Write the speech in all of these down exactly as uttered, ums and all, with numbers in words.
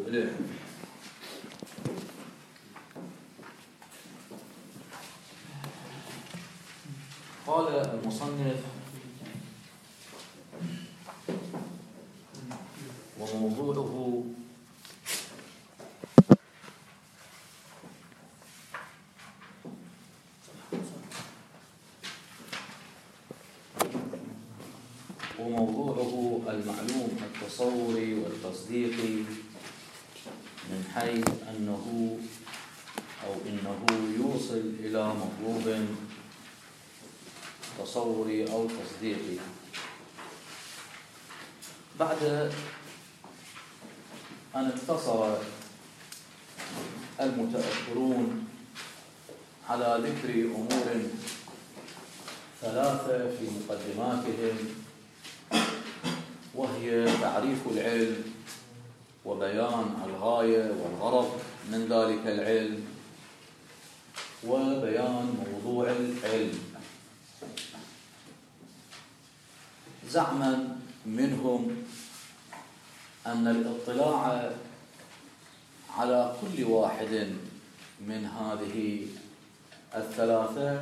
إليه. قال المصنف: وموضوعه وموضوعه المعلوم التصوري والتصديقي، من حيث أنه أو إنه يوصل إلى مطلوب تصوري أو تصديقي. بعد أن اقتصر المتأخرون على ذكر أمور ثلاثة في مقدماتهم، وهي تعريف العلم وبيان الغاية والغرض من ذلك العلم وبيان موضوع العلم، زعما منهم أن الاطلاع على كل واحد من هذه الثلاثة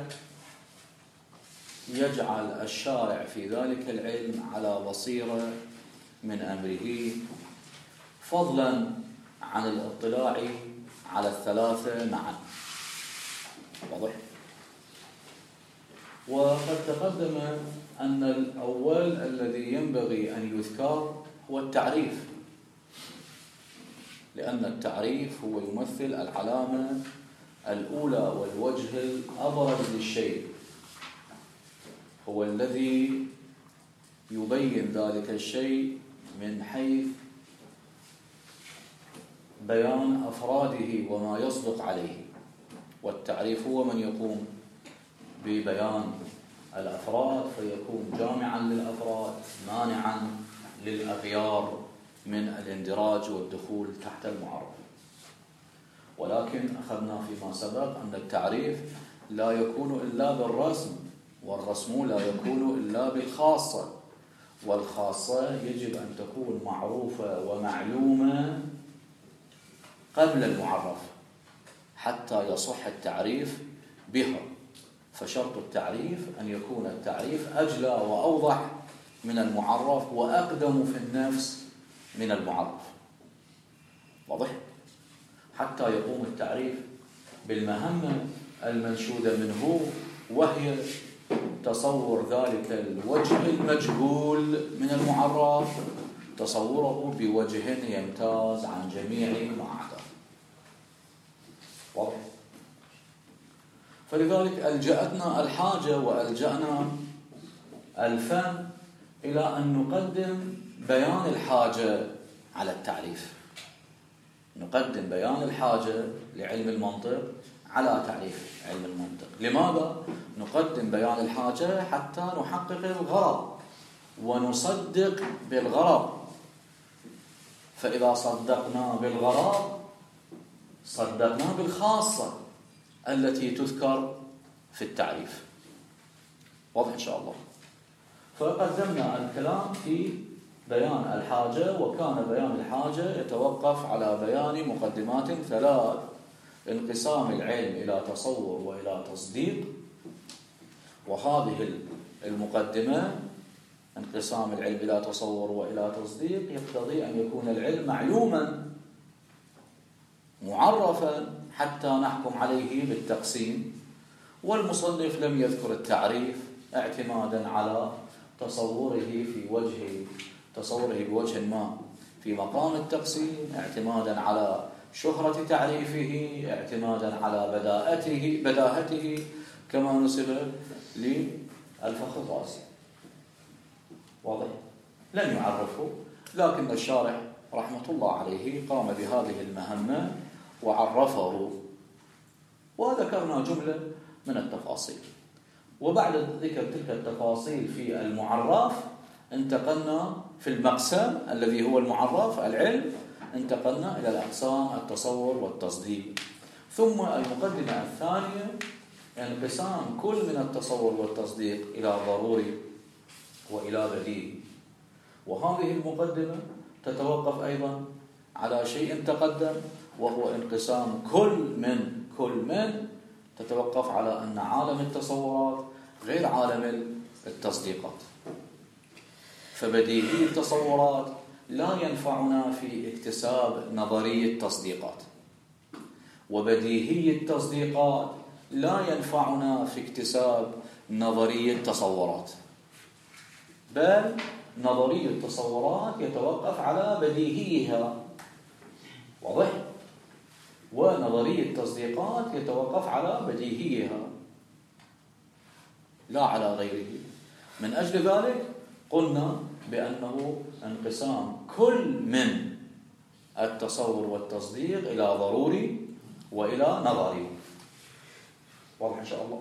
يجعل الشارع في ذلك العلم على بصيرة من أمره، فضلا عن الاطلاع على الثلاثة معا. واضح؟ وقد تقدم أن الأول الذي ينبغي أن يذكر هو التعريف، لأن التعريف هو يمثل العلامة الأولى والوجه الأبرز للشيء، هو الذي يبين ذلك الشيء من حيث بيان أفراده وما يصدق عليه. والتعريف هو من يقوم ببيان الأفراد، فيكون جامعا للأفراد مانعا للأغيار من الاندراج والدخول تحت المعرف. ولكن أخذنا فيما سبق أن التعريف لا يكون إلا بالرسم، والرسم لا يكون إلا بالخاصة، والخاصة يجب أن تكون معروفة ومعلومة قبل المعرف حتى يصح التعريف بها. فشرط التعريف أن يكون التعريف أجلى وأوضح من المعرف وأقدم في النفس من المعرف. واضح؟ حتى يقوم التعريف بالمهمة المنشودة منه، وهي تصور ذلك الوجه المجهول من المعرف، تصوره بوجه يمتاز عن جميع ما عداه. واضح؟ فلذلك ألجأتنا الحاجة وألجأنا الفن إلى أن نقدم بيان الحاجة على التعريف، نقدم بيان الحاجة لعلم المنطق على تعريف علم المنطق. لماذا؟ نقدم بيان الحاجة حتى نحقق الغرض ونصدق بالغرض، فإذا صدقنا بالغرض صدقنا بالخاصة التي تذكر في التعريف. واضح إن شاء الله؟ فقدمنا الكلام في بيان الحاجة، وكان بيان الحاجة يتوقف على بيان مقدمات ثلاث: انقسام العلم إلى تصور وإلى تصديق. وهذه المقدمة انقسام العلم إلى تصور وإلى تصديق يقتضي أن يكون العلم معلوما معرفا حتى نحكم عليه بالتقسيم. والمصنف لم يذكر التعريف اعتمادا على تصوره في وجه تصوره بوجه ما في مقام التقسيم، اعتمادا على شهرة تعريفه، اعتمادا على بداءته بداهته كما نسب للفخر الرازي. واضح؟ لم يعرفه، لكن الشارح رحمة الله عليه قام بهذه المهمة وعرفه، وذكرنا جملة من التفاصيل. وبعد ذكر تلك التفاصيل في المعرف انتقلنا في المقسم الذي هو المعرف العلم، انتقلنا إلى الأقسام التصور والتصديق. ثم المقدمة الثانية انقسام كل من التصور والتصديق إلى ضروري وإلى بديهي. وهذه المقدمة تتوقف أيضا على شيء تقدم، وهو انقسام كل من كل من تتوقف على أن عالم التصورات غير عالم التصديقات. فبديهي التصورات لا ينفعنا في اكتساب نظرية التصديقات، وبديهي التصديقات لا ينفعنا في اكتساب نظرية التصورات، بل نظرية التصورات يتوقف على بديهيها، واضح؟ ونظرية التصديقات يتوقف على بديهيها لا على غيره. من أجل ذلك قلنا بأنه انقسام كل من التصور والتصديق إلى ضروري وإلى نظري. واضح إن شاء الله؟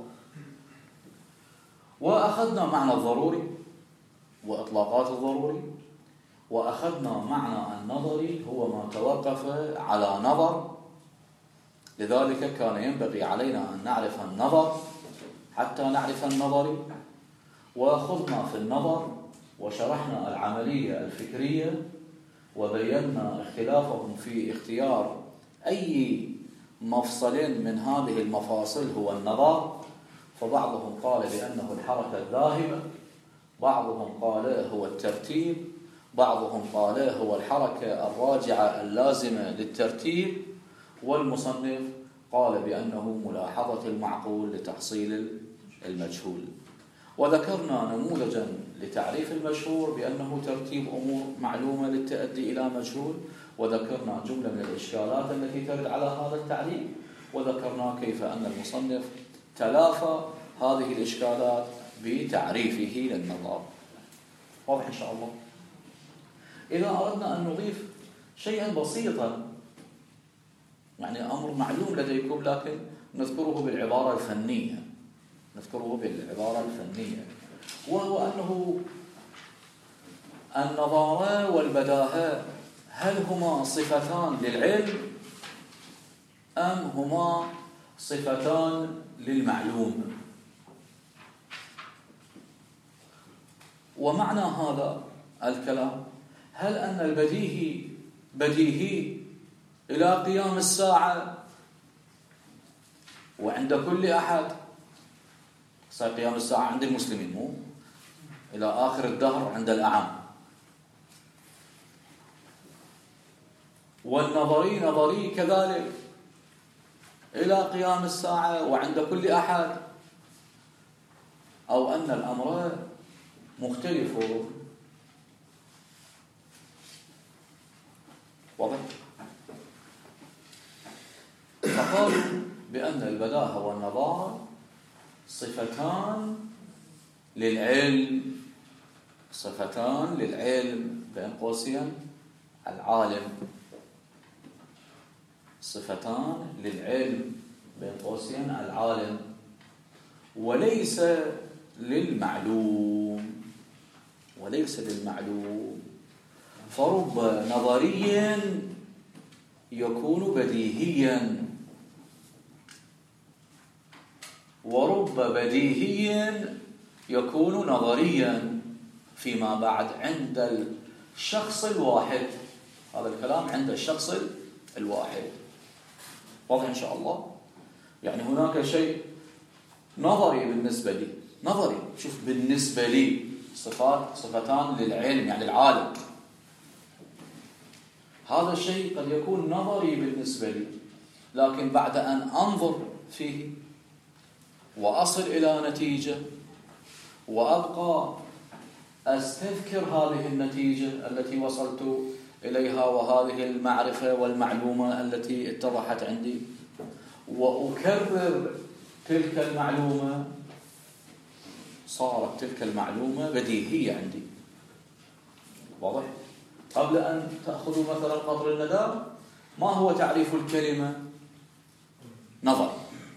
وأخذنا معنى الضروري وإطلاقات الضروري، وأخذنا معنى النظري هو ما توقف على نظر. لذلك كان ينبغي علينا أن نعرف النظر حتى نعرف النظري. وأخذنا في النظر وشرحنا العملية الفكرية، وبينا اختلافهم في اختيار أي مفصل من هذه المفاصل هو النظر. فبعضهم قال بأنه الحركة الذاهبة، بعضهم قال هو الترتيب، بعضهم قال هو الحركة الراجعة اللازمة للترتيب، والمصنف قال بأنه ملاحظة المعقول لتحصيل المجهول. وذكرنا نموذجا لتعريف المشهور بأنه ترتيب أمور معلومة للتأدي إلى مجهول، وذكرنا جملة من الإشكالات التي ترد على هذا التعريف، وذكرنا كيف أن المصنف تلافى هذه الإشكالات بتعريفه للنظر. واضح إن شاء الله؟ إذا أردنا أن نضيف شيئا بسيطا، يعني أمر معلوم لديكم لكن نذكره بالعبارة الفنية، نذكره بالعبارة الفنية، وهو أنه النظارة والبداهة هل هما صفتان للعلم أم هما صفتان للمعلوم؟ ومعنى هذا الكلام هل أن البديهي بديهي إلى قيام الساعة وعند كل أحد؟ صار قيام الساعة عند المسلمين، مو إلى آخر الدهر عند الأعم. والنظري نظري كذلك إلى قيام الساعة وعند كل أحد، أو أن الأمر مختلف؟ واضح؟ فقالوا بأن البداهة والنظارة صفتان للعلم، صفتان للعلم بين قوسين العالم، صفتان للعلم بين قوسين العالم، وليس للمعلوم، وليس للمعلوم. فرب نظري يكون بديهيا، ورب بديهي يكون نظريا فيما بعد عند الشخص الواحد. هذا الكلام عند الشخص الواحد. واضح إن شاء الله؟ يعني هناك شيء نظري بالنسبة لي، نظري، شوف، بالنسبة لي صفات صفتان للعلم يعني العالم. هذا الشيء قد يكون نظري بالنسبة لي، لكن بعد أن أنظر فيه وأصل إلى نتيجة وأبقى أستذكر هذه النتيجة التي وصلت إليها وهذه المعرفة والمعلومة التي اتضحت عندي، وأكرر تلك المعلومة، صارت تلك المعلومة بديهية عندي. واضح؟ قبل أن تأخذوا مثلا قطر الندى، ما هو تعريف الكلمة؟ نظر.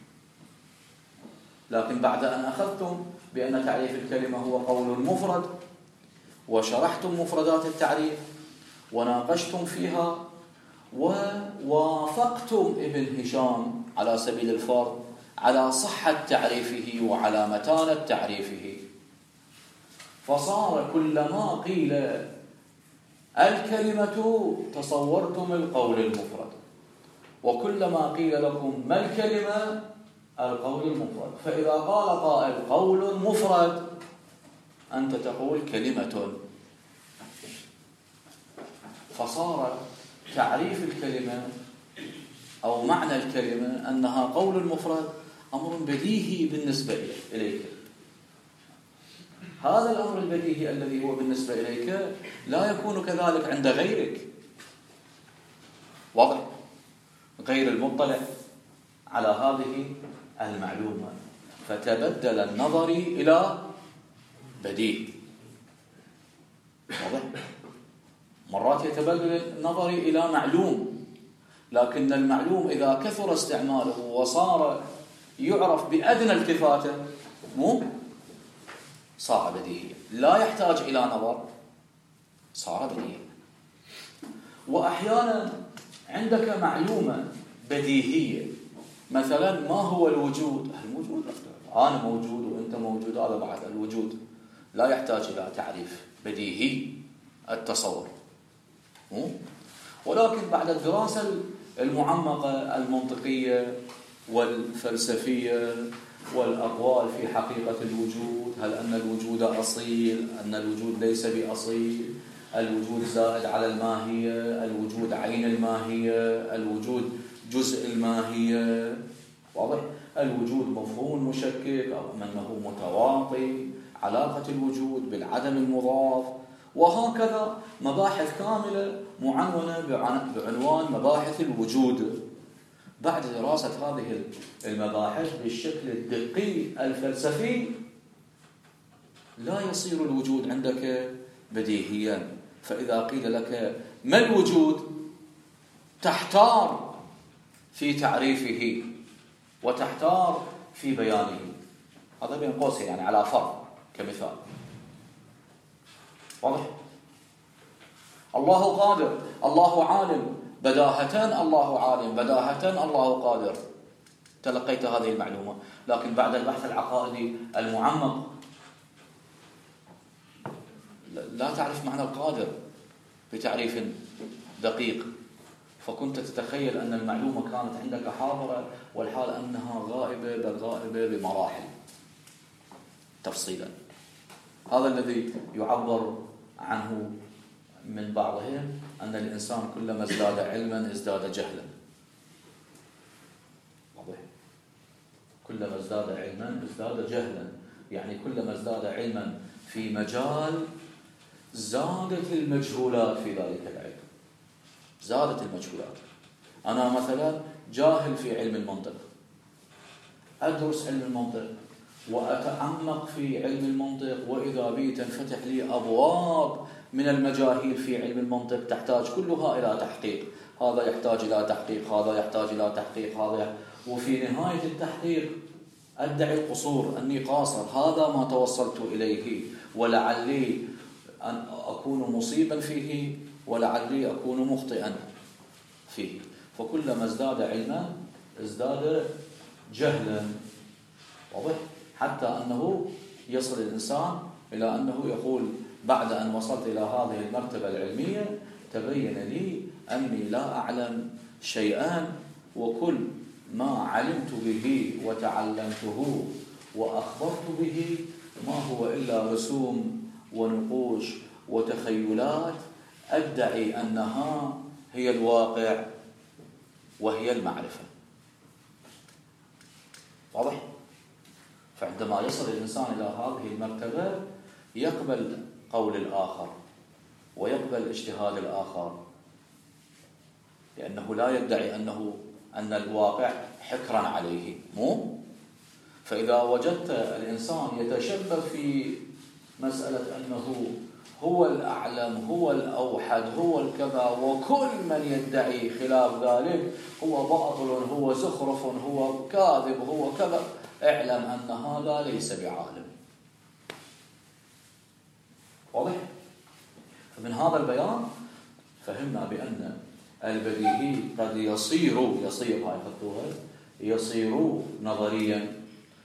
لكن بعد أن أخذتم بأن تعريف الكلمة هو قول مفرد، وشرحتم مفردات التعريف وناقشتم فيها، ووافقتم ابن هشام على سبيل الفرض على صحة تعريفه وعلى متانة تعريفه، فصار كلما قيل الكلمة تصورتم القول المفرد، وكلما قيل لكم ما الكلمة القول المفرد. فإذا قال قائل قول مفرد أنت تقول كلمة، فصار تعريف الكلمة أو معنى الكلمة أنها قول مفرد أمر بديهي بالنسبة إليك. هذا الأمر البديهي الذي هو بالنسبة إليك لا يكون كذلك عند غيرك. واضح؟ غير المطلع على هذه المعلومة، فتبدل النظر إلى بديهي. واضح؟ مرات يتبدل النظر إلى معلوم، لكن المعلوم إذا كثر استعماله وصار يعرف بأدنى التفاته مو صار بديهيا، لا يحتاج إلى نظر، صار بديهيا. وأحيانا عندك معلومة بديهية، مثلا ما هو الوجود؟ الموجود أنا موجود وأنت موجود، هذا بعد الوجود لا يحتاج إلى تعريف، بديهي التصور. ولكن بعد الدراسة المعمقة المنطقية والفلسفية والأقوال في حقيقة الوجود، هل أن الوجود أصيل، أن الوجود ليس بأصيل، الوجود زائد على الماهية، الوجود عين الماهية، الوجود جزء الماهية. واضح؟ الوجود مفهوم مشكك أو أنه متواطي، علاقة الوجود بالعدم المضاف، وهكذا مباحث كاملة معنونة بعنوان مباحث الوجود. بعد دراسة هذه المباحث بالشكل الدقيق الفلسفي لا يصير الوجود عندك بديهيا. فإذا قيل لك ما الوجود تحتار في تعريفه وتحتار في بيانه. هذا بين قوسين يعني على فرض كمثال. واضح؟ الله قادر، الله عالم، بداهة الله عالم، بداهة الله قادر. تلقيت هذه المعلومة، لكن بعد البحث العقائدي المعمق لا تعرف معنى القادر بتعريف دقيق، فكنت تتخيل أن المعلومة كانت عندك حاضرة والحال أنها غائبة، بل غائبة بمراحل تفصيلا. هذا الذي يعبر عنه من بعضهم أن الإنسان كلما ازداد علما ازداد جهلا. واضح؟ كلما ازداد علما ازداد جهلا، يعني كلما ازداد علما في مجال زادت المجهولات في ذلك العلم، زادت المجهولات. أنا مثلا جاهل في علم المنطق، أدرس علم المنطق وأتعمق في علم المنطق، وإذا بي تنفتح لي أبواب من المجاهيل في علم المنطق تحتاج كلها إلى تحقيق. هذا يحتاج إلى تحقيق، هذا يحتاج إلى تحقيق، هذا، وفي نهاية التحقيق أدعي القصور، أني قاصر، هذا ما توصلت إليه، ولعلي أن أكون مصيبا فيه ولعلي أكون مخطئا فيه. فكلما ازداد علما ازداد جهلا. واضح؟ حتى أنه يصل الإنسان إلى أنه يقول بعد أن وصلت إلى هذه المرتبة العلمية تبين لي أني لا أعلم شيئا، وكل ما علمت به وتعلمته وأخبرت به ما هو إلا رسوم ونقوش وتخيلات أدعي أنها هي الواقع وهي المعرفة. واضح؟ فعندما يصل الإنسان إلى هذه المرتبة يقبل قول الآخر ويقبل اجتهاد الآخر، لأنه لا يدعي أنه أن الواقع حكرا عليه. مو؟ فإذا وجدت الإنسان يتشبه في مسألة أنه هو الأعلم، هو الأوحد، هو الكذا، وكل من يدعي خلاف ذلك هو باطل، هو زخرف، هو كاذب، هو كذا، اعلم أن هذا ليس بعالم. واضح؟ فمن هذا البيان فهمنا بأن البديهي قد يصير يصير هاي خطوها يصير نظريا،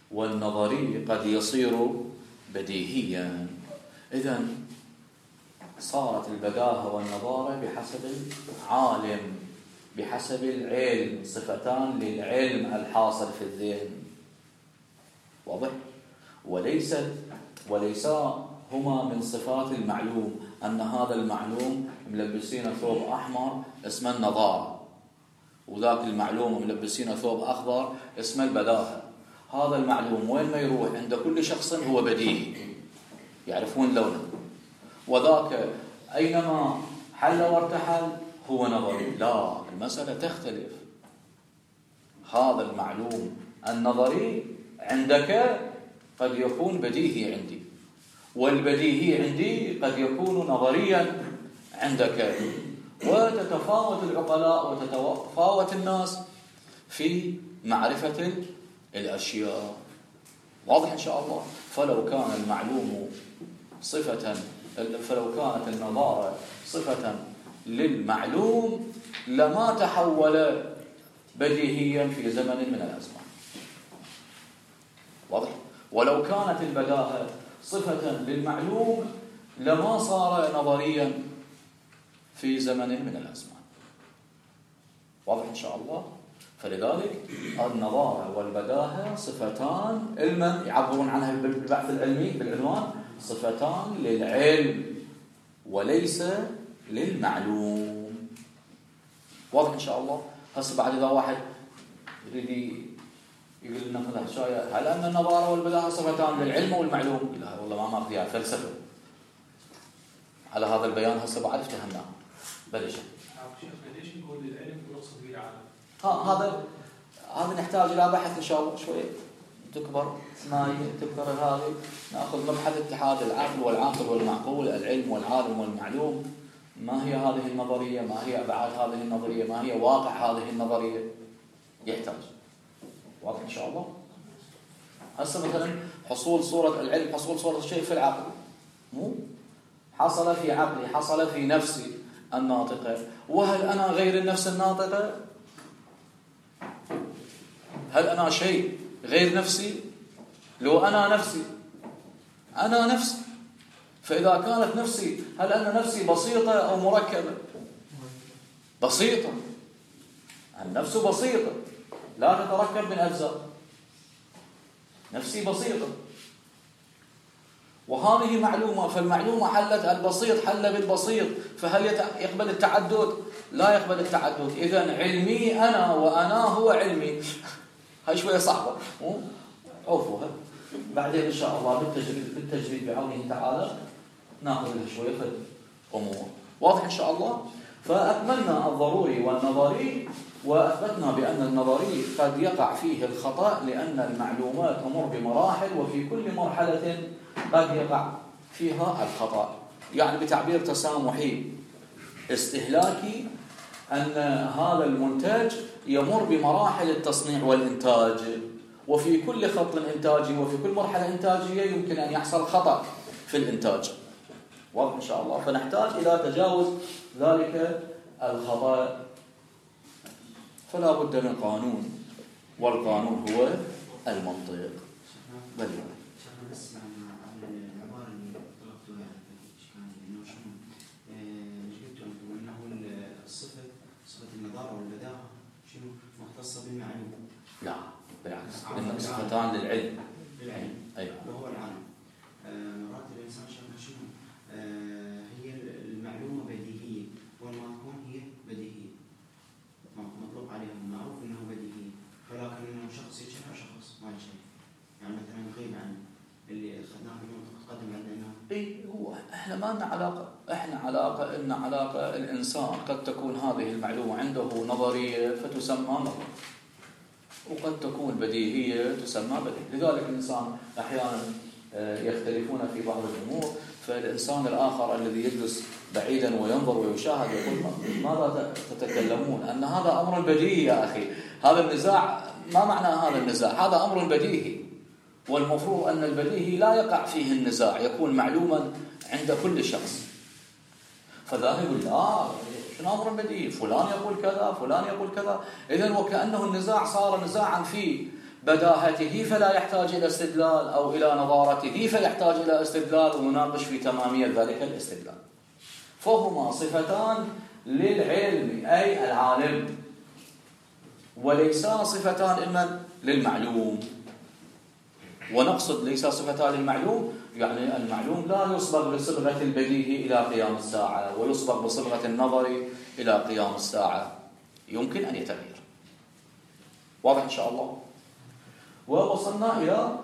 والنظري قد يصير بديهيا. إذن صارت البداهة والنظارة بحسب العالم، بحسب العلم، صفتان للعلم الحاصل في الذهن. واضح؟ وليس وليس هما من صفات المعلوم، أن هذا المعلوم ملبسين ثوب أحمر اسمه النظارة، وذاك المعلوم ملبسين ثوب أخضر اسمه البداهة. هذا المعلوم وين ما يروح عند كل شخص هو بديهي، يعرفون لونه، وذاك أينما حل وارتحل هو نظري. لا، المسألة تختلف. هذا المعلوم النظري عندك قد يكون بديهي عندي، والبديهي عندي قد يكون نظريا عندك، وتتفاوت العقلاء وتتفاوت الناس في معرفة الأشياء. واضح إن شاء الله؟ فلو كان المعلوم صفة فلو كانت النظارة صفة للمعلوم لما تحول بديهيا في زمن من الأزمان. واضح؟ ولو كانت البداهة صفة للمعلوم لما صار نظريا في زمن من الأزمان. واضح إن شاء الله؟ فلذلك النظارة والبداهة صفتان علما يعبرون عنها بالبحث العلمي بالعنوان صفتان للعلم وليس للمعلوم. واضح إن شاء الله؟ هسه بعد إذا واحد يريد يقول لنا كذا شوية، هل أن النظارة والبداهة صفتان للعلم والمعلوم؟ لا والله ما ماخذ فيها فلسفة. على هذا البيان هسه بعد افتهمناه. بلش. ليش نقول للعلم ونقصد به العالم؟ ها هذا هذا نحتاج إلى بحث إن شاء الله شوية تكبر ما تكبر هذه، نأخذ مبحث اتحاد العقل والعاقل والمعقول، العلم والعالم والمعلوم. ما هي هذه النظرية؟ ما هي أبعاد هذه النظرية؟ ما هي واقع هذه النظرية؟ يحتاج. واضح إن شاء الله؟ هسه مثلا حصول صورة العلم، حصول صورة الشيء في العقل، مو حصل في عقلي، حصل في نفسي الناطقة. وهل أنا غير النفس الناطقة؟ هل أنا شيء غير نفسي؟ لو أنا نفسي أنا نفسي، فإذا كانت نفسي، هل أن نفسي بسيطة أو مركبة؟ بسيطة. النفس بسيطة لا تتركب من أجزاء، نفسي بسيطة، وهذه معلومة. فالمعلومة حلت البسيط، حل بالبسيط، فهل يقبل التعدد؟ لا يقبل التعدد. إذن علمي أنا وأنا هو علمي. هاي شوية صعبة، عوفوها بعدين إن شاء الله بالتجريد, بالتجريد بعونه تعالى ناخذ لها شوية في الأمور. واضح إن شاء الله؟ فأكملنا الضروري والنظري، وأثبتنا بأن النظري قد يقع فيه الخطأ لأن المعلومات تمر بمراحل، وفي كل مرحلة قد يقع فيها الخطأ. يعني بتعبير تسامحي استهلاكي أن هذا المنتج يمر بمراحل التصنيع والإنتاج، وفي كل خط إنتاجي وفي كل مرحلة إنتاجية يمكن أن يحصل خطأ في الإنتاج. واضح إن شاء الله؟ فنحتاج إلى تجاوز ذلك الخطأ، فلا بد من قانون، والقانون هو المنطق. بل بالمعلوم. لا بالعكس، إنما صفتان للعلم. للعلم. أيوة. وهو العالم. مرات الإنسان شافها شنو؟ آه هي المعلومة بديهية، وما تكون هي بديهية. مطلوب عليها معروف إنه بديهية، ولكن إنه شخص يشوفها شخص ما يشوف. يعني مثلا نغيب عن اللي أخذناه في المنطقة تقدم عندنا. إيه هو إحنا ما لنا علاقة، إحنا علاقة إن علاقة الإنسان قد تكون هذه المعلومة عنده نظرية فتسمى نظر، وقد تكون بديهية تسمى بديهية. لذلك الإنسان أحيانا يختلفون في بعض الأمور، فالإنسان الآخر الذي يجلس بعيدا وينظر ويشاهد يقول ماذا تتكلمون؟ أن هذا أمر بديهي يا أخي، هذا النزاع ما معنى هذا النزاع؟ هذا أمر بديهي، والمفروض أن البديهي لا يقع فيه النزاع، يكون معلوما عند كل شخص. فذاهب يقول لا شنو أمر بديهي؟ فلان يقول كذا، فلان يقول كذا. إذن وكأنه النزاع صار نزاعا في بداهته فلا يحتاج إلى استدلال، أو إلى نظارته فيحتاج إلى استدلال، ونناقش في تمامية ذلك الاستدلال. فهما صفتان للعلم أي العالم، وليسا صفتان إما للمعلوم. ونقصد ليس صفتان للمعلوم يعني المعلوم لا يصبغ بصبغة البديهي إلى قيام الساعة ويصبغ بصبغة النظر إلى قيام الساعة، يمكن أن يتغير. واضح إن شاء الله. ووصلنا إلى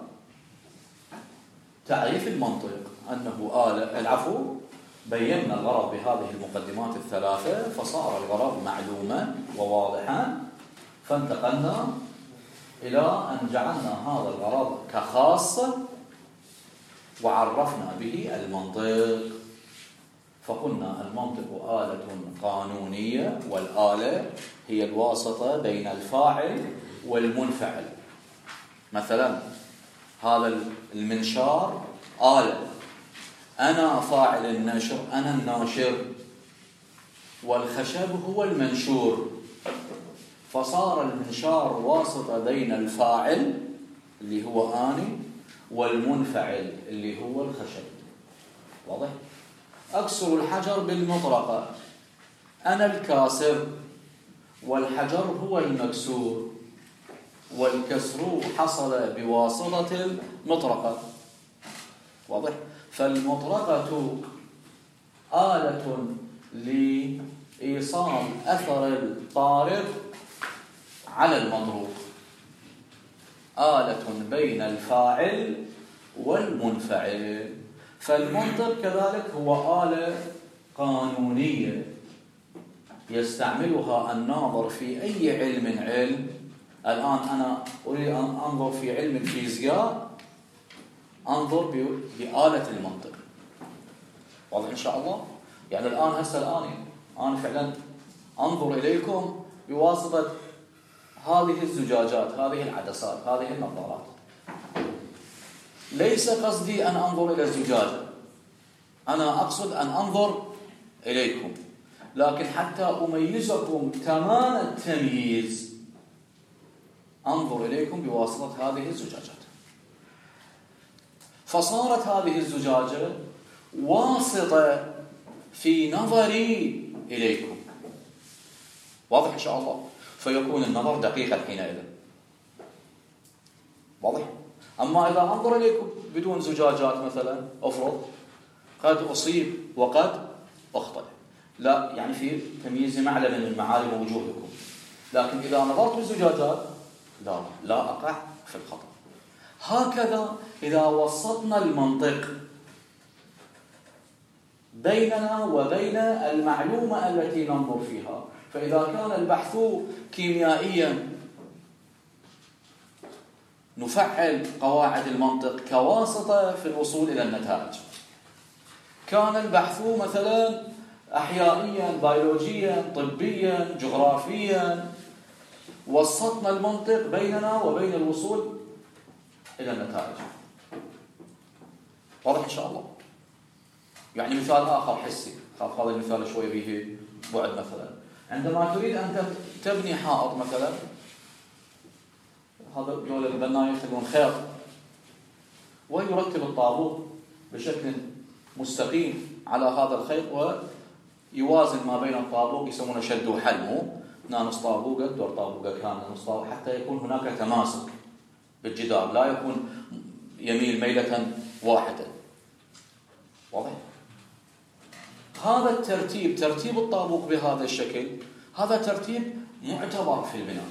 تعريف المنطق أنه آلة العفو. بينا الغرض بهذه المقدمات الثلاثة فصار الغرض معلوما وواضحا، فانتقلنا إلى أن جعلنا هذا الغرض كخاصة وعرفنا به المنطق. فقلنا المنطق آلة قانونية، والآلة هي الواسطة بين الفاعل والمنفعل. مثلا هذا المنشار آلة، أنا فاعل النشر، أنا الناشر، والخشب هو المنشور، فصار المنشار واسطة بين الفاعل اللي هو أني والمنفعل اللي هو الخشب. واضح؟ أكسر الحجر بالمطرقة، أنا الكاسر والحجر هو المكسور، والكسر حصل بواسطة المطرقة. واضح؟ فالمطرقة آلة لإيصال أثر الطارق على المضروب، آلة بين الفاعل والمنفعل. فالمنطق كذلك هو آلة قانونية يستعملها الناظر في أي علم علم. الآن أنا أريد أن أنظر في علم الفيزياء، أنظر بآلة المنطق. واضح إن شاء الله؟ يعني الآن هسه الآن أنا فعلا أنظر إليكم بواسطة هذه الزجاجات، هذه العدسات، هذه النظارات. ليس قصدي أن أنظر إلى الزجاجة، أنا أقصد أن أنظر إليكم، لكن حتى أميزكم تمام التمييز أنظر إليكم بواسطة هذه الزجاجات. فصارت هذه الزجاجة واسطة في نظري إليكم. واضح إن شاء الله؟ فيكون النظر دقيقا حينئذ. واضح؟ أما إذا أنظر إليكم بدون زجاجات مثلا، أفرض قد أصيب وقد أخطئ، لا يعني في تمييز معلم من معالم وجوهكم. لكن إذا نظرت بالزجاجات لا لا أقع في الخطأ. هكذا إذا وسطنا المنطق بيننا وبين المعلومة التي ننظر فيها، فإذا كان البحث كيميائيا نفعل قواعد المنطق كواسطة في الوصول إلى النتائج. كان البحث مثلا أحيائيا، بيولوجيا، طبيا، جغرافيا، وسطنا المنطق بيننا وبين الوصول إلى النتائج. واضح إن شاء الله؟ يعني مثال آخر حسي، خاف هذا المثال شوي به بعد. مثلا عندما تريد أن تبني حائط مثلا، هذا دول البناء يكتبون خيط ويرتب الطابوق بشكل مستقيم على هذا الخيط ويوازن ما بين الطابوق، يسمونه شد وحل، مو نص طابوقة دور طابوقة كاملة نص طابوق، حتى يكون هناك تماسك بالجدار، لا يكون يميل ميلة واحدة. واضح؟ هذا الترتيب، ترتيب الطابوق بهذا الشكل، هذا ترتيب معتبر في البناء،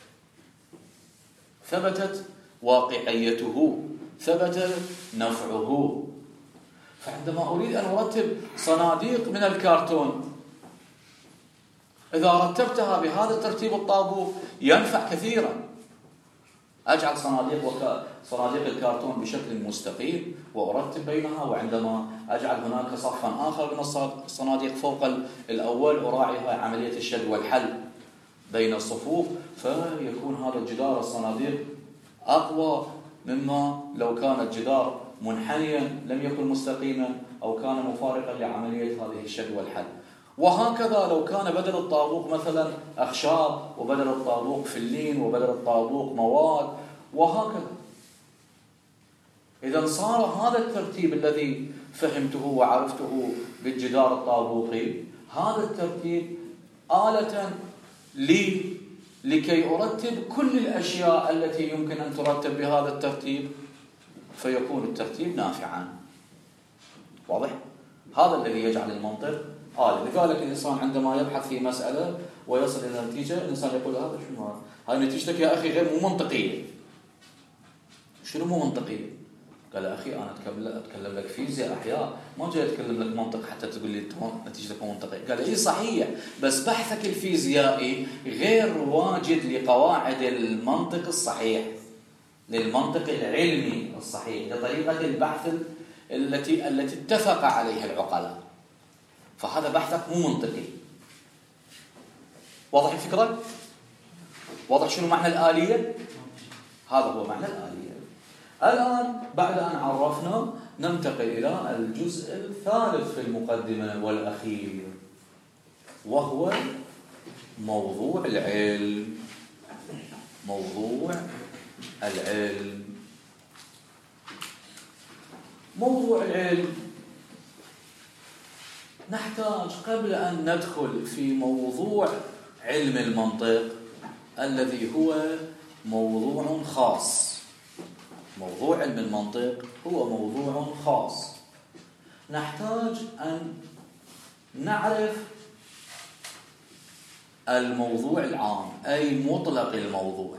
ثبتت واقعيته، ثبت نفعه. فعندما أريد أن أرتب صناديق من الكرتون، إذا رتبتها بهذا ترتيب الطابوق ينفع كثيرا. أجعل صناديق وك... صناديق الكرتون بشكل مستقيم وأرتب بينها، وعندما أجعل هناك صفا آخر من الصناديق فوق الأول أراعي عملية الشد والحل بين الصفوف، فيكون هذا الجدار الصناديق أقوى مما لو كان الجدار منحنيا لم يكن مستقيما أو كان مفارقا لعملية هذه الشد والحل. وهكذا لو كان بدل الطابوق مثلا أخشاب، وبدل الطابوق فلين، وبدل الطابوق مواد، وهكذا. إذا صار هذا الترتيب الذي فهمته وعرفته بالجدار الطابوقي، هذا الترتيب آلة لي لكي أرتب كل الأشياء التي يمكن أن ترتب بهذا الترتيب، فيكون الترتيب نافعا. واضح؟ هذا الذي يجعل المنطق آلة. لذلك الإنسان عندما يبحث في مسألة ويصل إلى نتيجة، الإنسان يقول هذا شنو هذا؟ هاي نتيجتك يا أخي غير مو منطقية. شنو مو منطقية؟ قال يا أخي أنا أتكلم لك فيزياء أحياء، ما جاي أتكلم لك منطق حتى تقول لي نتيجتك مو منطقية. قال إيه صحيح، بس بحثك الفيزيائي غير واجد لقواعد المنطق الصحيح، للمنطق العلمي الصحيح، لطريقة البحث التي التي اتفق عليها العقلاء. فهذا بحثك مو منطقي. واضح الفكرة؟ واضح شنو معنى الآلية؟ هذا هو معنى الآلية. الآن بعد أن عرفنا ننتقل إلى الجزء الثالث في المقدمة والأخير، وهو موضوع العلم. موضوع العلم موضوع العلم نحتاج قبل أن ندخل في موضوع علم المنطق الذي هو موضوع خاص. موضوع علم المنطق هو موضوع خاص، نحتاج أن نعرف الموضوع العام، أي مطلق الموضوع.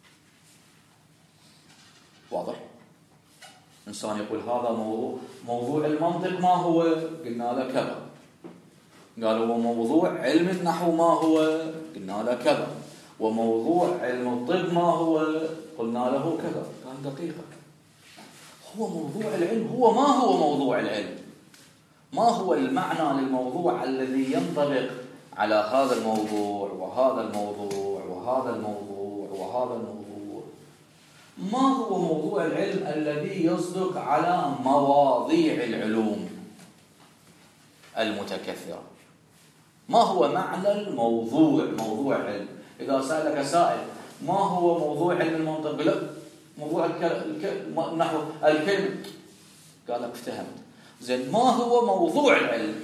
واضح؟ إنسان يقول هذا موضوع موضوع المنطق ما هو؟ قلنا له كذا. قال هو موضوع علم النحو ما هو؟ قلنا له كذا. وموضوع علم الطب ما هو؟ قلنا له كذا. كان دقيقة. هو موضوع العلم هو ما هو موضوع العلم؟ ما هو المعنى للموضوع الذي ينطبق على هذا الموضوع وهذا الموضوع وهذا الموضوع وهذا الموضوع؟ ما هو موضوع العلم الذي يصدق على مواضيع العلوم المتكثرة؟ ما هو معنى الموضوع موضوع علم؟ إذا سألك سائل ما هو موضوع علم المنطق؟ لا موضوع الكلمة نحو الكلمة. قال لك افتهمت. زين ما هو موضوع العلم؟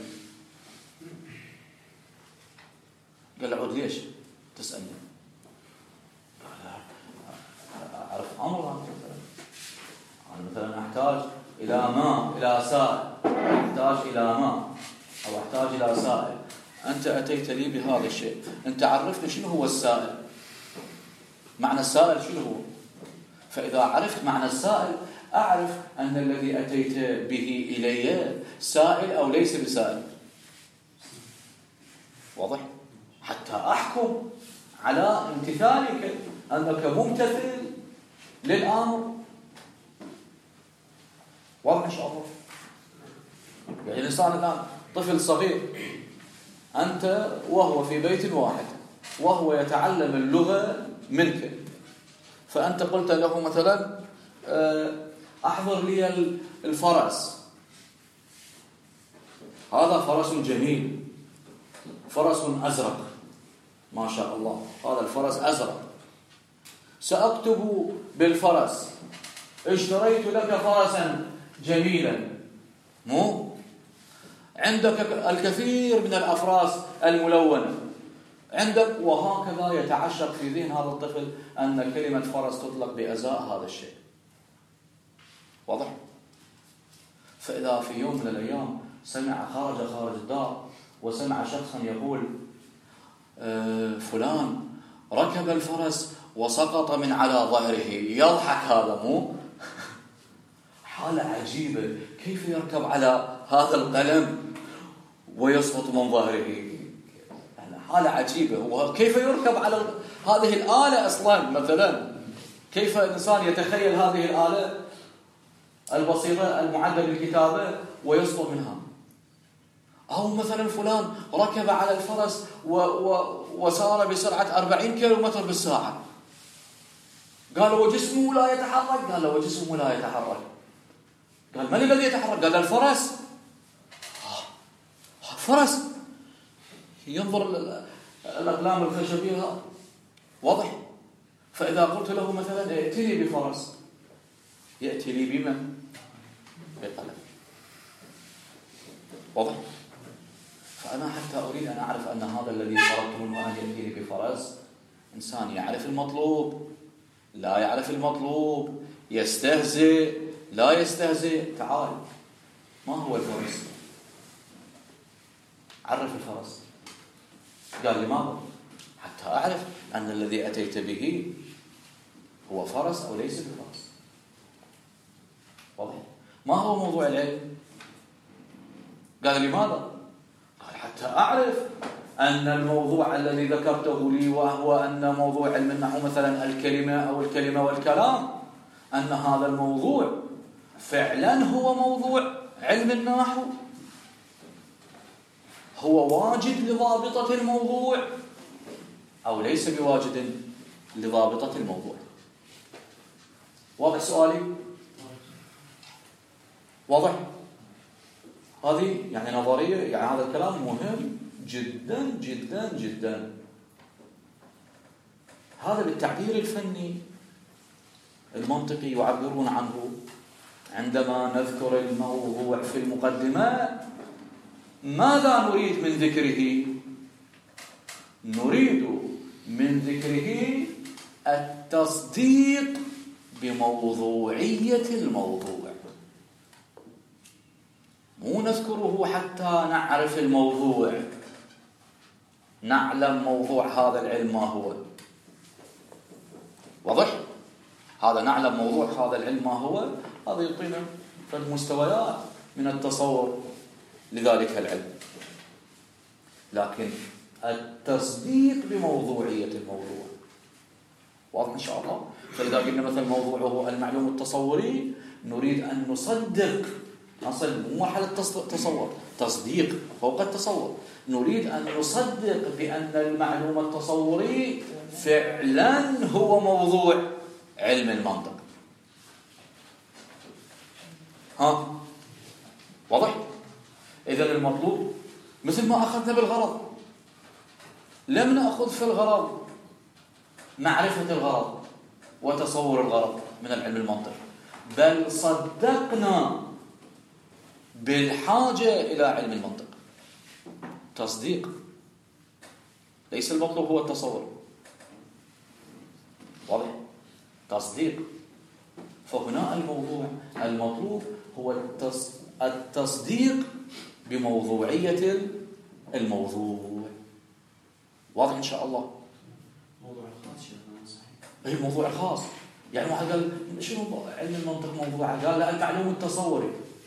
قال له عود ليش تسألني؟ قال أعرف أمر مثلا. أنا مثلا أحتاج إلى ماء، إلى سائل، أحتاج إلى ماء أو أحتاج إلى سائل. أنت أتيت لي بهذا الشيء، أنت عرفتني شنو هو السائل، معنى السائل شنو هو. فإذا عرفت معنى السائل أعرف أن الذي أتيت به إلي سائل أو ليس بسائل. واضح؟ حتى أحكم على امتثالك أنك ممتثل للأمر. واضح إن شاء الله؟ يعني الإنسان الآن طفل صغير، أنت وهو في بيت واحد وهو يتعلم اللغة منك، فأنت قلت له مثلا أحضر لي الفرس. هذا فرس جميل، فرس أزرق ما شاء الله، هذا الفرس أزرق. سأكتب بالفرس اشتريت لك فرسا جميلا. مو عندك الكثير من الأفراس الملونة عندك، وهكذا يتعشق في ذهن هذا الطفل أن كلمة فرس تطلق بأزاء هذا الشيء. واضح؟ فإذا في يوم من الأيام سمع خارج خارج الدار وسمع شخصا يقول آه فلان ركب الفرس وسقط من على ظهره، يضحك هذا مو؟ حالة عجيبة، كيف يركب على هذا القلم ويسقط من ظهره؟ حالة عجيبة. هو كيف يركب على هذه الآلة أصلا؟ مثلا كيف الإنسان يتخيل هذه الآلة البسيطة المعدة للكتابة ويسقط منها؟ أو مثلا فلان ركب على الفرس و و وسار بسرعة أربعين كيلومتر بالساعة. قال وجسمه لا يتحرك. قال وجسمه لا يتحرك. قال من الذي يتحرك؟ قال الفرس. فرس ينظر الأقلام الخشبية. واضح؟ فإذا قلت له مثلا ائتني بفرس، يأتي لي بمن؟ بقلم. واضح؟ فأنا حتى أريد أن أعرف أن هذا الذي فرضت منه أن يأتيني بفرس إنسان يعرف المطلوب لا يعرف المطلوب، يستهزئ لا يستهزئ. تعال، ما هو الفرس؟ عرف الفرس. قال لماذا؟ حتى أعرف أن الذي أتيت به هو فرس أو ليس بفرس. واضح؟ ما هو موضوع العلم؟ قال لماذا؟ قال حتى أعرف أن الموضوع الذي ذكرته لي وهو أن موضوع علم النحو مثلا الكلمة أو الكلمة والكلام، أن هذا الموضوع فعلا هو موضوع علم النحو، هو واجد لضابطة الموضوع أو ليس بواجد لضابطة الموضوع. واضح سؤالي؟ واضح؟ هذه يعني نظرية، يعني هذا الكلام مهم جدا جدا جدا. هذا بالتعبير الفني المنطقي يعبرون عنه عندما نذكر الموضوع في المقدمة. ماذا نريد من ذكره؟ نريد من ذكره التصديق بموضوعية الموضوع، مو نذكره حتى نعرف الموضوع، نعلم موضوع هذا العلم ما هو. واضح؟ هذا نعلم موضوع هذا العلم ما هو، هذا يعطينا المستويات من التصور لذلك العلم. لكن التصديق بموضوعية الموضوع واضح إن شاء الله. فإذا قلنا مثلا موضوعه المعلوم التصوري، نريد أن نصدق، نصل مو مرحلة تصور، تصديق فوق التصور. نريد أن نصدق بأن المعلوم التصوري فعلا هو موضوع علم المنطق. ها واضح؟ إذن المطلوب مثل ما أخذنا بالغرض، لم نأخذ في الغرض معرفة الغرض وتصور الغرض من العلم المنطق، بل صدقنا بالحاجة إلى علم المنطق. تصديق، ليس المطلوب هو التصور. واضح؟ تصديق. فهنا الموضوع المطلوب هو التصديق بموضوعية الموضوع. واضح إن شاء الله؟ موضوع الخاص شيخنا صحيح. أي موضوع خاص. يعني واحد قال شنو علم المنطق موضوع؟ قال لا، المعلوم التصوري.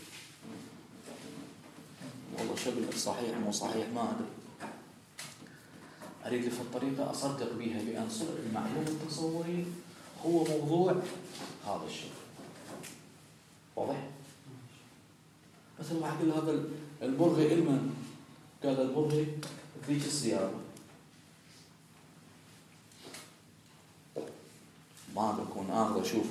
والله شو أقول لك، صحيح مو صحيح ما أدري. أريد في الطريقة أصدق بها بأن المعلوم التصوري هو موضوع هذا الشيء. واضح؟ مثل واحد قال هذا البرغي علما، قال البرغي ذيك السيارة، ما بكون آخر أشوف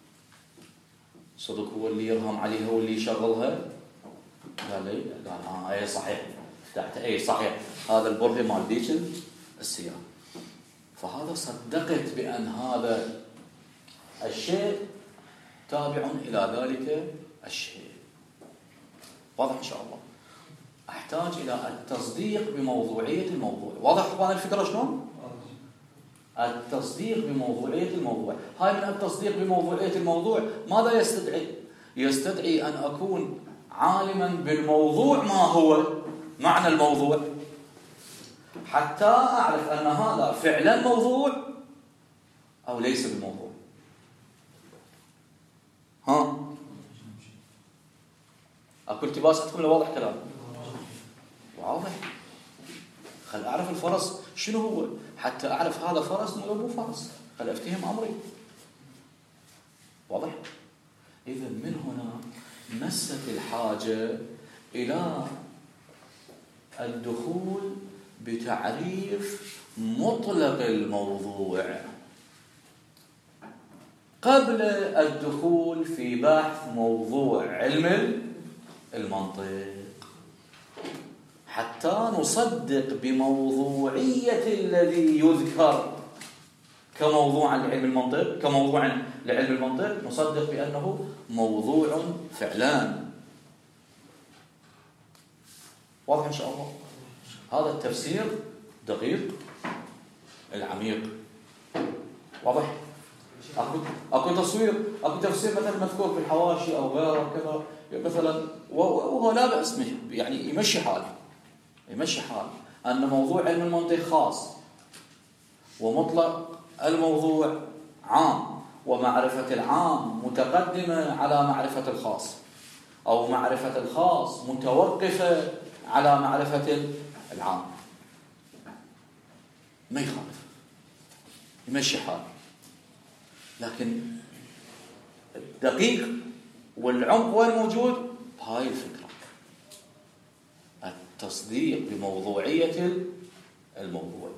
صدق هو اللي يرهم عليها واللي يشغلها. قال لي قال آه أي صحيح، تحت أي صحيح هذا البرغي مال ذيك السيارة. فهذا صدقت بأن هذا الشيء تابع إلى ذلك الشيء. واضح إن شاء الله؟ أحتاج إلى التصديق بموضوعية الموضوع. واضح أخوان الفكرة شلون؟ التصديق بموضوعية الموضوع. هاي من التصديق بموضوعية الموضوع ماذا يستدعي؟ يستدعي أن أكون عالما بالموضوع ما هو معنى الموضوع، حتى أعرف أن هذا فعلا موضوع أو ليس بموضوع. ها أكو التباس عندكم ولا واضح كلام؟ واضح. خل أعرف الفرس شنو هو حتى أعرف هذا فرس ولا مو فرس، خل أفتهم أمري. واضح؟ إذا من هنا مست الحاجة إلى الدخول بتعريف مطلق الموضوع قبل الدخول في بحث موضوع علم المنطق، حتى نصدق بموضوعية الذي يذكر كموضوع لعلم المنطق، كموضوع لعلم المنطق نصدق بأنه موضوع فعلا. واضح إن شاء الله؟ هذا التفسير دقيق العميق. واضح؟ أكو أكو تصوير أكو تفسير مثلا مذكور في الحواشي أو غيره كذا مثلا، وهو لا بأس يعني يمشي حاله يمشي حاله أن موضوع علم المنطق خاص ومطلق الموضوع عام، ومعرفة العام متقدمة على معرفة الخاص، أو معرفة الخاص متوقفة على معرفة العام. ما يخالف يمشي حاله، لكن الدقيق والعمق وين موجود؟ بهاي الفكرة، التصديق بموضوعية الموضوع.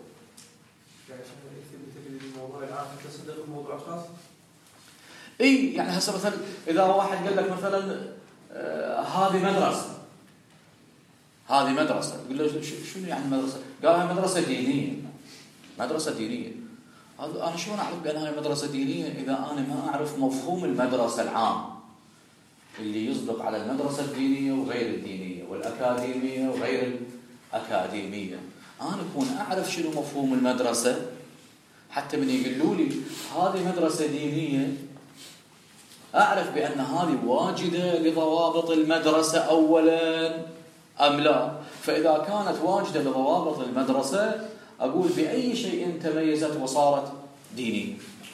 الموضوع العام تصدق الموضوع الخاص. اي يعني هسه مثلا اذا واحد قال لك مثلا آه هذه مدرسه هذه مدرسه يقول له شنو يعني مدرسه؟ قال هاي مدرسه دينيه مدرسه دينيه. هذا انا شلون اعرف بان هاي مدرسه دينيه اذا انا ما اعرف مفهوم المدرسه العام اللي يصدق على المدرسه الدينيه وغير الدينيه والاكاديميه وغير الاكاديميه. انا اكون اعرف شنو مفهوم المدرسه حتى من يقولوا لي هذه مدرسة دينية أعرف بأن هذه واجدة لضوابط المدرسة أولا أم لا. فإذا كانت واجدة لضوابط المدرسة أقول بأي شيء تميزت وصارت دينية.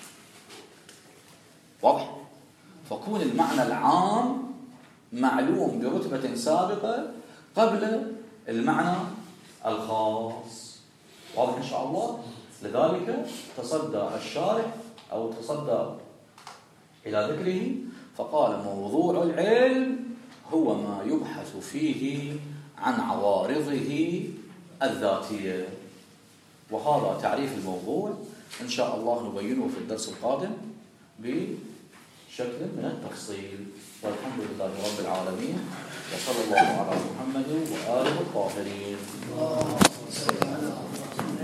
واضح؟ فكون المعنى العام معلوم برتبة سابقة قبل المعنى الخاص. واضح إن شاء الله؟ لذلك تصدى الشارح أو تصدى إلى ذكره فقال موضوع العلم هو ما يبحث فيه عن عوارضه الذاتية. وهذا تعريف الموضوع إن شاء الله نبينه في الدرس القادم بشكل من التفصيل. والحمد لله رب العالمين، وصلى الله على محمد وآله الطاهرين.